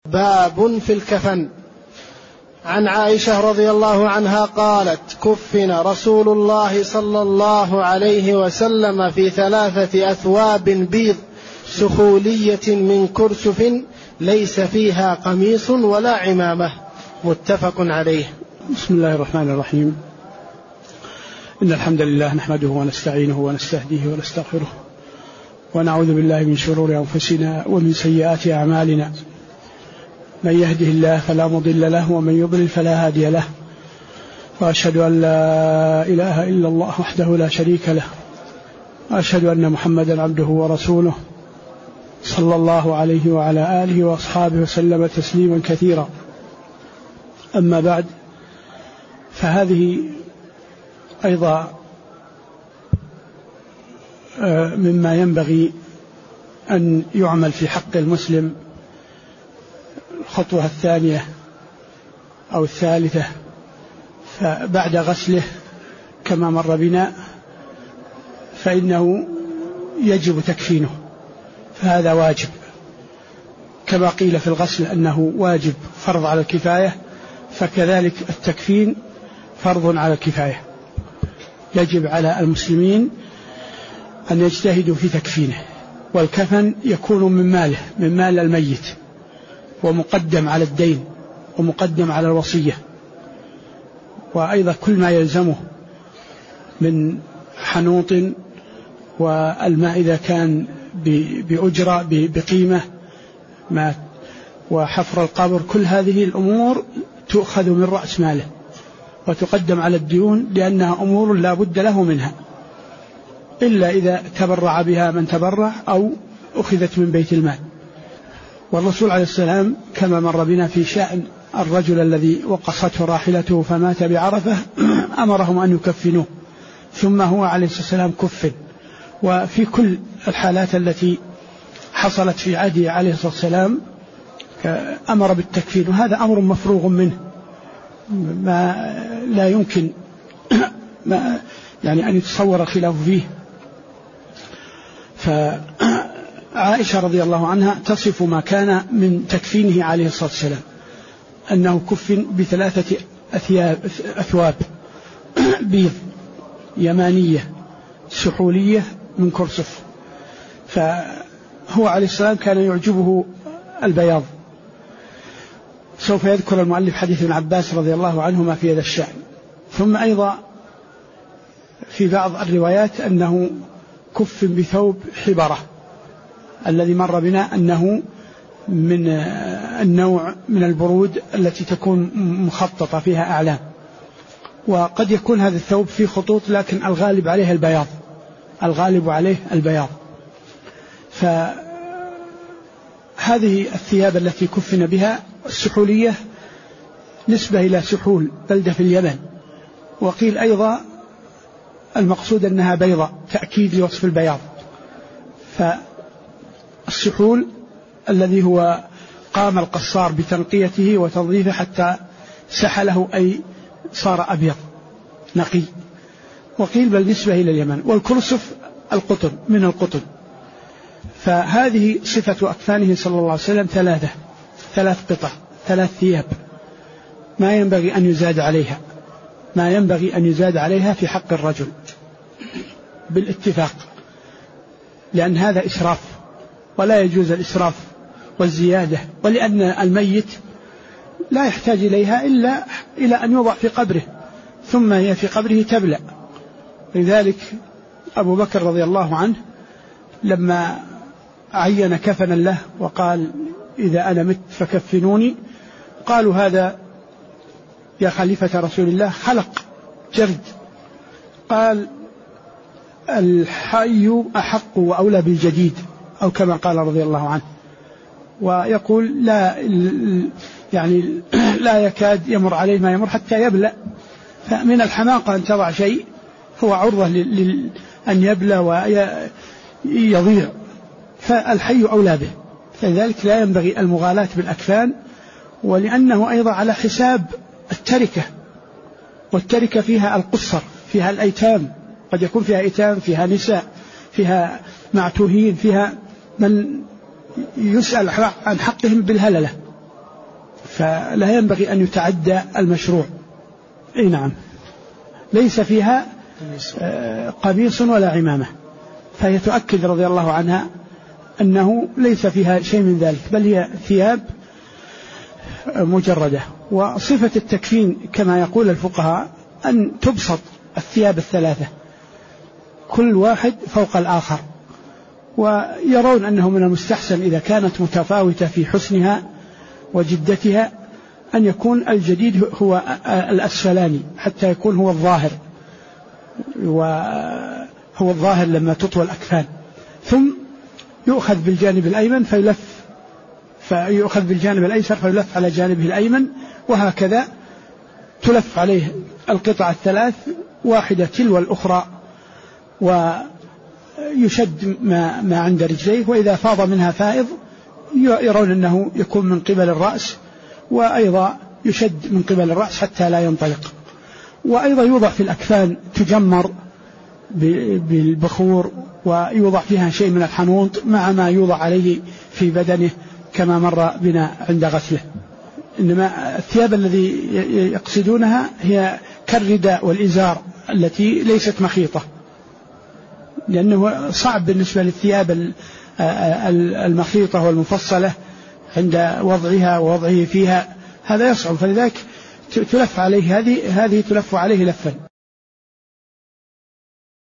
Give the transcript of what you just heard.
باب في الكفن. عن عائشة رضي الله عنها قالت: كفن رسول الله صلى الله عليه وسلم في 3 أثواب بيض سخولية من كرسف ليس فيها قميص ولا عمامة. متفق عليه. بسم الله الرحمن الرحيم. إن الحمد لله نحمده ونستعينه ونستهديه ونستغفره ونعوذ بالله من شرور أنفسنا ومن سيئات أعمالنا. من يهده الله فلا مضل له ومن يضلل فلا هادي له، وأشهد أن لا إله إلا الله وحده لا شريك له، وأشهد أن محمدا عبده ورسوله صلى الله عليه وعلى آله وأصحابه وسلم تسليما كثيرا. أما بعد، فهذه أيضا مما ينبغي أن يعمل في حق المسلم. الخطوة الثانية أو الثالثة، فبعد غسله كما مر بنا فإنه يجب تكفينه، فهذا واجب كما قيل في الغسل أنه واجب فرض على الكفاية، فكذلك التكفين فرض على الكفاية. يجب على المسلمين أن يجتهدوا في تكفينه، والكفن يكون من ماله، من مال الميت، ومقدم على الدين ومقدم على الوصية، وأيضا كل ما يلزمه من حنوط، والماء إذا كان بأجرة بقيمة ما، وحفر القبر، كل هذه الأمور تؤخذ من رأس ماله وتقدم على الديون، لأنها أمور لا بد له منها، إلا إذا تبرع بها من تبرع أو أخذت من بيت المال. والرسول عليه السلام كما مر بنا في شأن الرجل الذي وقصته راحلته فمات بعرفة أمرهم أن يكفنوه، ثم هو عليه الصلاة والسلام كفن. وفي كل الحالات التي حصلت في عهده عليه الصلاة والسلام أمر بالتكفين، وهذا أمر مفروغ منه، ما لا يمكن يعني أن يتصور الخلاف فيه. فعائشة رضي الله عنها تصف ما كان من تكفينه عليه الصلاة والسلام، أنه كفن ب3 أثواب بيض يمانية سحولية من كرسف. فهو عليه السلام كان يعجبه البياض. سوف يذكر المؤلف حديث ابن عباس رضي الله عنهما في هذا الشأن. ثم أيضا في بعض الروايات أنه كفن بثوب حبرة، الذي مر بنا أنه من النوع من البرود التي تكون مخططة فيها أعلام، وقد يكون هذا الثوب فيه خطوط، لكن الغالب عليه البياض، الغالب عليه البياض. فهذه الثياب التي كفن بها السحولية نسبة إلى سحول بلدة في اليمن، وقيل أيضا المقصود أنها بيضاء تأكيد لوصف البياض. فالسحول الذي هو قام القصار بتنقيته وتنظيفه حتى سحله، أي صار أبيض نقي، وقيل بل نسبة إلى اليمن. والكرسف القطن، من القطن. فهذه صفة أكفانه صلى الله عليه وسلم 3 قطع، 3 ثياب، ما ينبغي أن يزاد عليها، ما ينبغي أن يزاد عليها في حق الرجل بالاتفاق، لأن هذا إسراف، ولا يجوز الإسراف والزيادة، ولأن الميت لا يحتاج إليها إلا إلى أن يوضع في قبره، ثم هي في قبره تبلى. لذلك أبو بكر رضي الله عنه لما عين كفنا له وقال: إذا أنا مت فكفنوني، قالوا: هذا يا خليفة رسول الله خلق جرد. قال: الحي أحق وأولى بالجديد، أو كما قال رضي الله عنه. ويقول لا يكاد يمر عليه ما يمر حتى يبلى. فمن الحماقة أن تضع شيء هو عرضة أن يبلى ويضيع، فالحي أولى به. فلذلك لا ينبغي المغالاة بالأكفان، ولأنه أيضا على حساب التركة، والتركة فيها القصر، فيها الأيتام، قد يكون فيها أيتام، فيها نساء، فيها معتوهين، فيها من يسأل عن حقهم بالهللة، فلا ينبغي أن يتعدى المشروع. أي نعم، ليس فيها قميص ولا عمامة، فهي تؤكد رضي الله عنها أنه ليس فيها شيء من ذلك، بل هي ثياب مجردة. وصفة التكفين كما يقول الفقهاء أن تبسط الثياب الثلاثة كل واحد فوق الآخر، ويرون أنه من المستحسن إذا كانت متفاوتة في حسنها وجدتها أن يكون الجديد هو الأسفلاني حتى يكون هو الظاهر، وهو الظاهر لما تطوى الأكفان، ثم يؤخذ بالجانب الأيمن فيؤخذ بالجانب الأيسر فيلف على جانبه الأيمن، وهكذا تلف عليه القطع الثلاث واحدة تلو الأخرى، ويشد ما عند رجليه، وإذا فاض منها فائض يرون أنه يكون من قبل الرأس، وأيضا يشد من قبل الرأس حتى لا ينطلق. وأيضا يوضع في الأكفان تجمر بالبخور، ويوضع فيها شيء من الحنوط مع ما يوضع عليه في بدنه كما مر بنا عند غسله. إنما الثياب الذي يقصدونها هي كالرداء والإزار التي ليست مخيطة، لأنه صعب بالنسبة للثياب المخيطة والمفصلة عند وضعها ووضعه فيها، هذا يصعب، فلذلك تلف عليه هذه تلف عليه لفا.